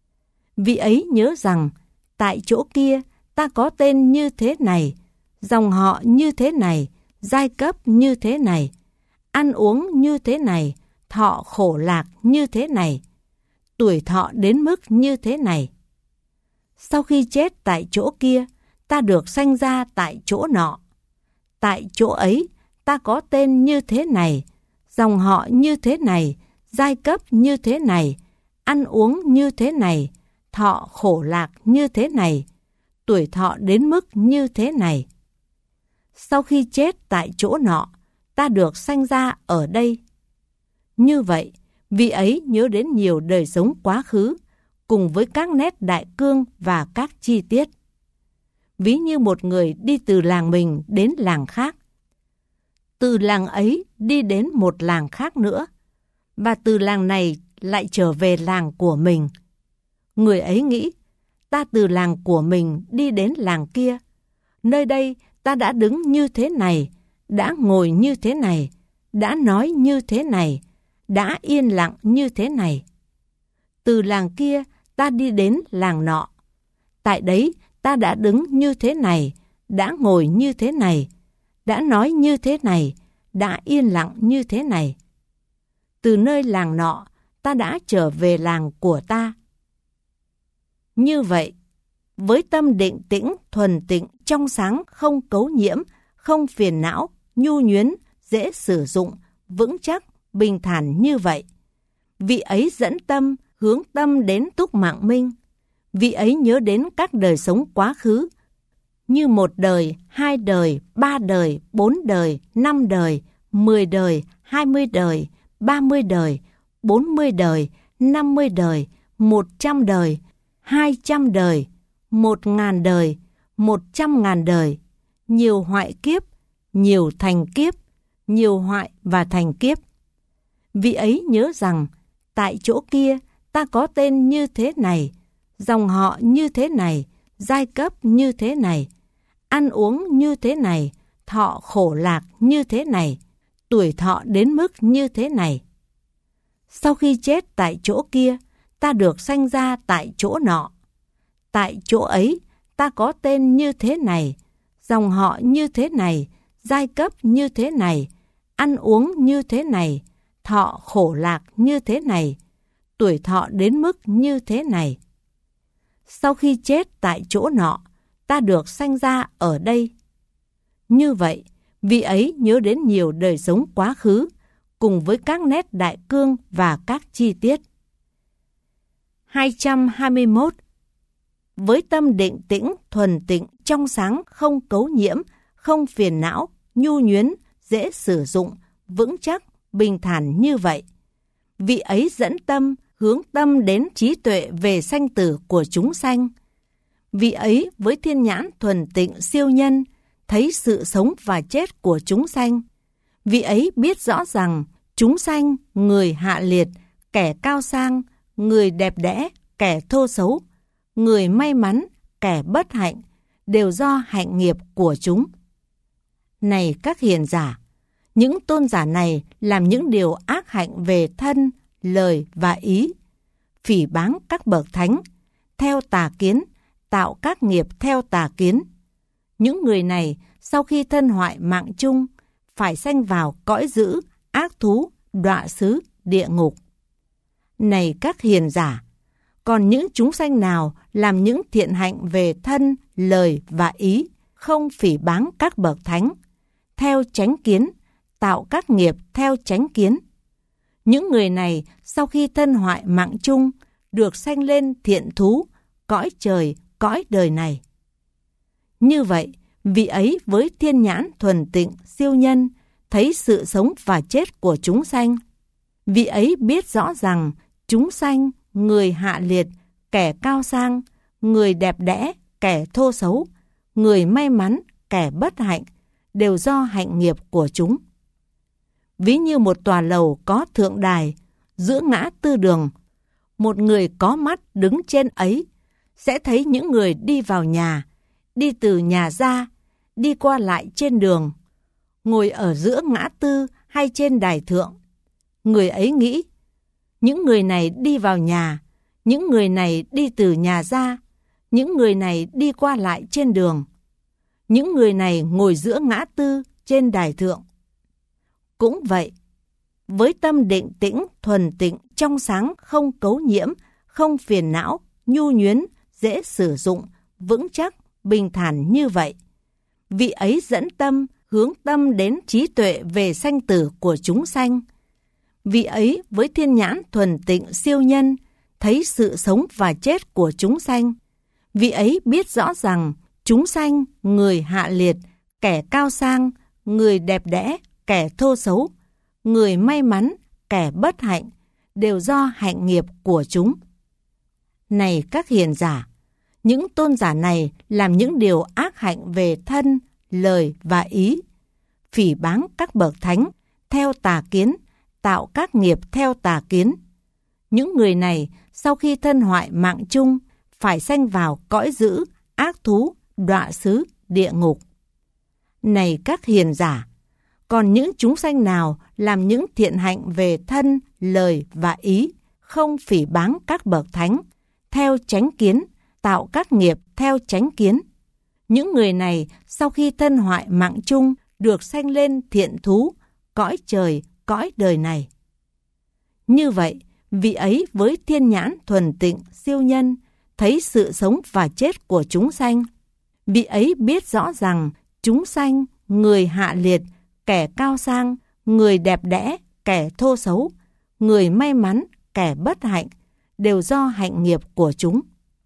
Vị ấy nhớ rằng, tại chỗ kia ta có tên như thế này, dòng họ như thế này, giai cấp như thế này, ăn uống như thế này, thọ khổ lạc như thế này, tuổi thọ đến mức như thế này. Sau khi chết tại chỗ kia, ta được sanh ra tại chỗ nọ. Tại chỗ ấy, ta có tên như thế này, dòng họ như thế này, giai cấp như thế này, ăn uống như thế này, thọ khổ lạc như thế này, tuổi thọ đến mức như thế này. Sau khi chết tại chỗ nọ, ta được sanh ra ở đây. Như vậy, vị ấy nhớ đến nhiều đời sống quá khứ, cùng với các nét đại cương và các chi tiết. Ví như một người đi từ làng mình đến làng khác, từ làng ấy đi đến một làng khác nữa, và từ làng này lại trở về làng của mình. Người ấy nghĩ, ta từ làng của mình đi đến làng kia, nơi đây ta đã đứng như thế này, đã ngồi như thế này, đã nói như thế này, đã yên lặng như thế này. Từ làng kia ta đi đến làng nọ, tại đấy ta đã đứng như thế này, đã ngồi như thế này, đã nói như thế này, đã yên lặng như thế này. Từ nơi làng nọ, ta đã trở về làng của ta. Như vậy, với tâm định tĩnh, thuần tịnh, trong sáng, không cấu nhiễm, không phiền não, nhu nhuyến, dễ sử dụng, vững chắc, bình thản như vậy, vị ấy dẫn tâm, hướng tâm đến túc mạng minh. Vị ấy nhớ đến các đời sống quá khứ, như một đời, hai đời, ba đời, bốn đời, năm đời, mười đời, hai mươi đời, ba mươi đời, bốn mươi đời, năm mươi đời, một trăm đời, hai trăm đời, một ngàn đời, một trăm ngàn đời, nhiều hoại kiếp, nhiều thành kiếp, nhiều hoại và thành kiếp. Vị ấy nhớ rằng, tại chỗ kia ta có tên như thế này, dòng họ như thế này, giai cấp như thế này, ăn uống như thế này, thọ khổ lạc như thế này, tuổi thọ đến mức như thế này. Sau khi chết tại chỗ kia, ta được sanh ra tại chỗ nọ. Tại chỗ ấy, ta có tên như thế này, dòng họ như thế này, giai cấp như thế này, ăn uống như thế này, thọ khổ lạc như thế này, tuổi thọ đến mức như thế này. Sau khi chết tại chỗ nọ, ta được sanh ra ở đây. Như vậy, vị ấy nhớ đến nhiều đời sống quá khứ, cùng với các nét đại cương và các chi tiết. hai trăm hai mươi mốt. Với tâm định tĩnh, thuần tịnh, trong sáng, không cấu nhiễm, không phiền não, nhu nhuyến, dễ sử dụng, vững chắc, bình thản như vậy, vị ấy dẫn tâm, hướng tâm đến trí tuệ về sanh tử của chúng sanh. Vị ấy với thiên nhãn thuần tịnh siêu nhân, thấy sự sống và chết của chúng sanh. Vị ấy biết rõ rằng chúng sanh, người hạ liệt, kẻ cao sang, người đẹp đẽ, kẻ thô xấu, người may mắn, kẻ bất hạnh, đều do hạnh nghiệp của chúng. Này các hiền giả, những tôn giả này làm những điều ác hạnh về thân, lời và ý, phỉ báng các bậc thánh, theo tà kiến, tạo các nghiệp theo tà kiến. Những người này sau khi thân hoại mạng chung, phải sanh vào cõi dữ, ác thú, đọa xứ, địa ngục. Này các hiền giả, còn những chúng sanh nào làm những thiện hạnh về thân, lời và ý, không phỉ báng các bậc thánh, theo chánh kiến, tạo các nghiệp theo chánh kiến. Những người này sau khi thân hoại mạng chung, được sanh lên thiện thú, cõi trời, cõi đời này. Như vậy, vị ấy với thiên nhãn thuần tịnh siêu nhân, thấy sự sống và chết của chúng sanh. Vị ấy biết rõ rằng chúng sanh, người hạ liệt, kẻ cao sang, người đẹp đẽ, kẻ thô xấu, người may mắn, kẻ bất hạnh, đều do hạnh nghiệp của chúng. Ví như một tòa lầu có thượng đài, giữa ngã tư đường, một người có mắt đứng trên ấy, sẽ thấy những người đi vào nhà, đi từ nhà ra, đi qua lại trên đường, ngồi ở giữa ngã tư hay trên đài thượng. Người ấy nghĩ, những người này đi vào nhà, những người này đi từ nhà ra, những người này đi qua lại trên đường, những người này ngồi giữa ngã tư trên đài thượng. Cũng vậy, với tâm định tĩnh, thuần tịnh, trong sáng, không cấu nhiễm, không phiền não, nhu nhuyến, dễ sử dụng, vững chắc, bình thản như vậy, vị ấy dẫn tâm, hướng tâm đến trí tuệ về sanh tử của chúng sanh. Vị ấy với thiên nhãn thuần tịnh siêu nhân, thấy sự sống và chết của chúng sanh. Vị ấy biết rõ rằng chúng sanh, người hạ liệt, kẻ cao sang, người đẹp đẽ, kẻ thô xấu, người may mắn, kẻ bất hạnh, đều do hạnh nghiệp của chúng. Này các hiền giả, những tôn giả này làm những điều ác hạnh về thân, lời và ý, phỉ báng các bậc thánh, theo tà kiến, tạo các nghiệp theo tà kiến. Những người này sau khi thân hoại mạng chung, phải sanh vào cõi dữ, ác thú, đọa xứ, địa ngục. Này các hiền giả, còn những chúng sanh nào làm những thiện hạnh về thân, lời và ý, không phỉ báng các bậc thánh, theo chánh kiến, tạo các nghiệp theo chánh kiến. Những người này sau khi thân hoại mạng chung, được sanh lên thiện thú, cõi trời, cõi đời này. Như vậy, vị ấy với thiên nhãn thuần tịnh siêu nhân, thấy sự sống và chết của chúng sanh. Vị ấy biết rõ rằng chúng sanh, người hạ liệt, kẻ cao sang, người đẹp đẽ, kẻ thô xấu, người may mắn, kẻ bất hạnh, đều do hạnh nghiệp của chúng.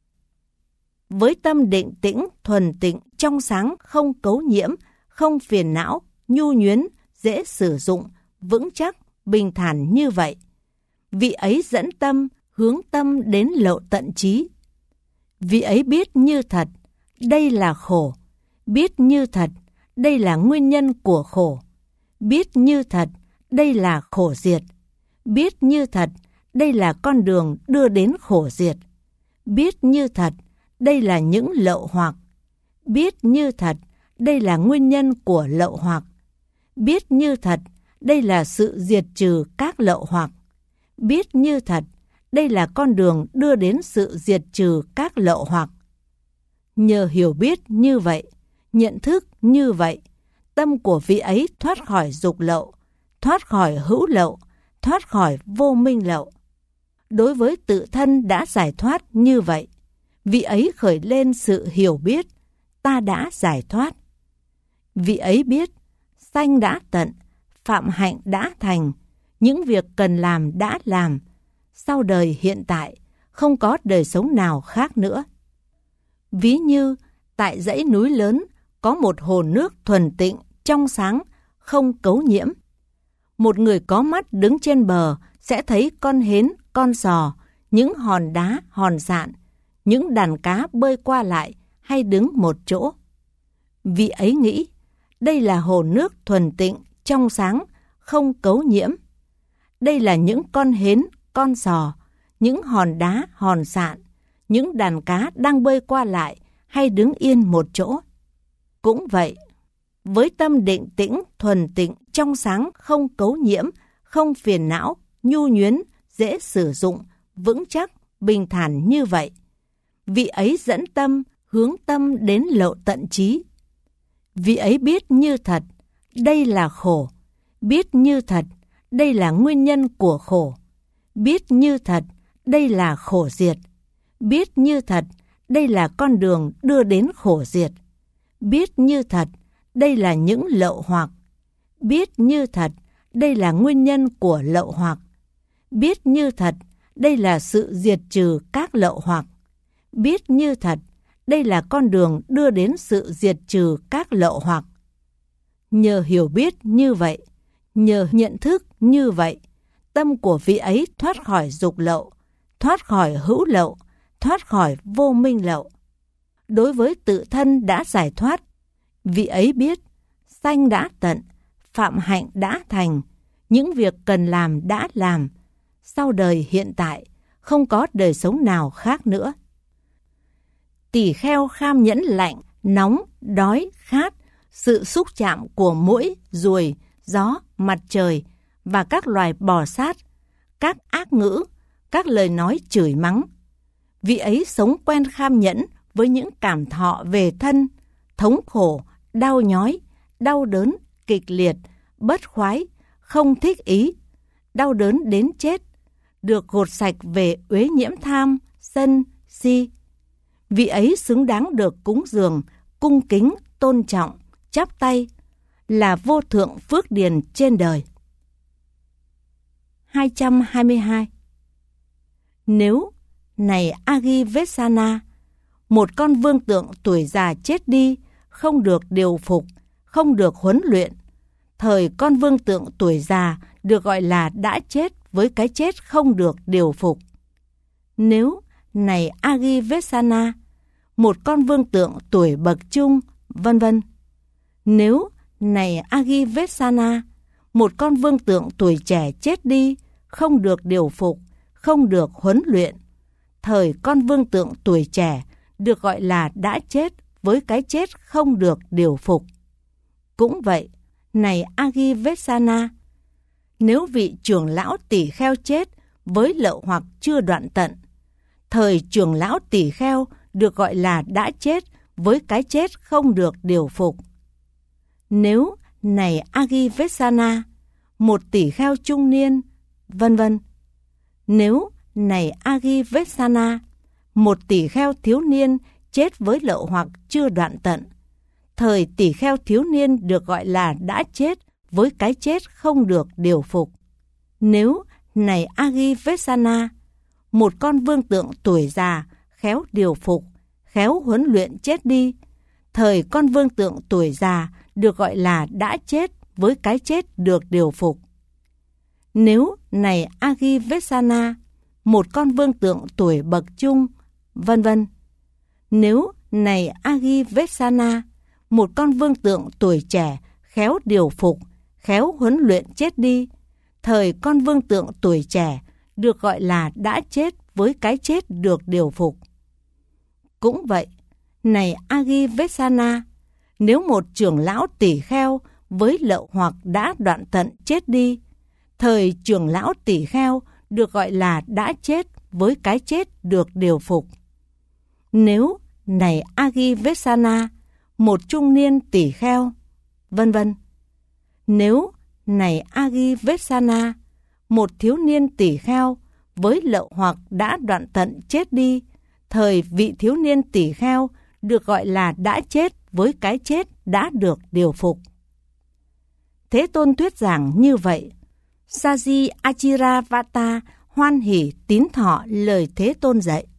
Với tâm định tĩnh, thuần tịnh, trong sáng, không cấu nhiễm, không phiền não, nhu nhuyến, dễ sử dụng, vững chắc, bình thản như vậy, vị ấy dẫn tâm, hướng tâm đến lậu tận trí. Vị ấy biết như thật, đây là khổ, biết như thật, đây là nguyên nhân của khổ, biết như thật, đây là khổ diệt, biết như thật, đây là con đường đưa đến khổ diệt, biết như thật, đây là những lậu hoặc, biết như thật, đây là nguyên nhân của lậu hoặc, biết như thật, đây là sự diệt trừ các lậu hoặc, biết như thật, đây là con đường đưa đến sự diệt trừ các lậu hoặc. Nhờ hiểu biết như vậy, nhận thức như vậy, tâm của vị ấy thoát khỏi dục lậu, thoát khỏi hữu lậu, thoát khỏi vô minh lậu. Đối với tự thân đã giải thoát như vậy, vị ấy khởi lên sự hiểu biết, ta đã giải thoát. Vị ấy biết, sanh đã tận, phạm hạnh đã thành, những việc cần làm đã làm, sau đời hiện tại, không có đời sống nào khác nữa. Ví như, tại dãy núi lớn, có một hồ nước thuần tịnh, trong sáng, không cấu nhiễm. Một người có mắt đứng trên bờ sẽ thấy con hến, con sò, những hòn đá, hòn sạn, những đàn cá bơi qua lại hay đứng một chỗ. Vị ấy nghĩ, đây là hồ nước thuần tịnh, trong sáng, không cấu nhiễm. Đây là những con hến, con sò, những hòn đá, hòn sạn, những đàn cá đang bơi qua lại hay đứng yên một chỗ. Cũng vậy, với tâm định tĩnh, thuần tịnh, trong sáng, không cấu nhiễm, không phiền não, nhu nhuyến, dễ sử dụng, vững chắc, bình thản như vậy, vị ấy dẫn tâm, hướng tâm đến lậu tận trí. Vị ấy biết như thật, đây là khổ, biết như thật, đây là nguyên nhân của khổ, biết như thật, đây là khổ diệt, biết như thật, đây là con đường đưa đến khổ diệt, biết như thật, đây là những lậu hoặc, biết như thật, đây là nguyên nhân của lậu hoặc, biết như thật, đây là sự diệt trừ các lậu hoặc, biết như thật, đây là con đường đưa đến sự diệt trừ các lậu hoặc. Nhờ hiểu biết như vậy, nhờ nhận thức như vậy, tâm của vị ấy thoát khỏi dục lậu, thoát khỏi hữu lậu, thoát khỏi vô minh lậu. Đối với tự thân đã giải thoát, vị ấy biết, sanh đã tận, phạm hạnh đã thành, những việc cần làm đã làm, sau đời hiện tại, không có đời sống nào khác nữa. Tỳ kheo kham nhẫn lạnh, nóng, đói, khát, sự xúc chạm của muỗi, ruồi, gió, mặt trời và các loài bò sát, các ác ngữ, các lời nói chửi mắng. Vị ấy sống quen kham nhẫn với những cảm thọ về thân, thống khổ, đau nhói, đau đớn, kịch liệt, bất khoái, không thích ý, đau đớn đến chết, được gột sạch về uế nhiễm tham, sân, si. Vị ấy xứng đáng được cúng dường, cung kính, tôn trọng, chắp tay, là vô thượng phước điền trên đời. hai trăm hai mươi hai. Nếu, này Agivesana, một con vương tượng tuổi già chết đi, không được điều phục, không được huấn luyện, thời con vương tượng tuổi già được gọi là đã chết với cái chết không được điều phục. Nếu, này Agivesana, một con vương tượng tuổi bậc trung, vân vân. Nếu, này Agivesana, một con vương tượng tuổi trẻ chết đi, không được điều phục, không được huấn luyện, thời con vương tượng tuổi trẻ được gọi là đã chết với cái chết không được điều phục. Cũng vậy, này Agivesana, nếu vị trưởng lão tỷ kheo chết với lậu hoặc chưa đoạn tận, thời trưởng lão tỷ kheo được gọi là đã chết với cái chết không được điều phục. Nếu, này Agivesana, một tỷ kheo trung niên, vân vân. Nếu, này Agivesana, một tỷ kheo thiếu niên chết với lậu hoặc chưa đoạn tận, thời tỷ kheo thiếu niên được gọi là đã chết với cái chết không được điều phục. Nếu, này Agivesana, một con vương tượng tuổi già khéo điều phục, khéo huấn luyện chết đi, thời con vương tượng tuổi già được gọi là đã chết với cái chết được điều phục. Nếu, này Agivesana, một con vương tượng tuổi bậc trung, vân vân. Nếu này Agivesana, một con vương tượng tuổi trẻ, khéo điều phục, khéo huấn luyện chết đi, thời con vương tượng tuổi trẻ được gọi là đã chết với cái chết được điều phục. Cũng vậy, này Agivesana, nếu một trưởng lão tỷ kheo với lậu hoặc đã đoạn tận chết đi, thời trưởng lão tỷ kheo được gọi là đã chết với cái chết được điều phục. Nếu này Agivesana, một trung niên tỷ kheo, vân vân. Nếu này Agivesana, một thiếu niên tỷ kheo với lậu hoặc đã đoạn tận chết đi, thời vị thiếu niên tỷ kheo được gọi là đã chết với cái chết đã được điều phục. Thế Tôn thuyết giảng như vậy. Saji Achiravata hoan hỉ tín thọ lời Thế Tôn dạy.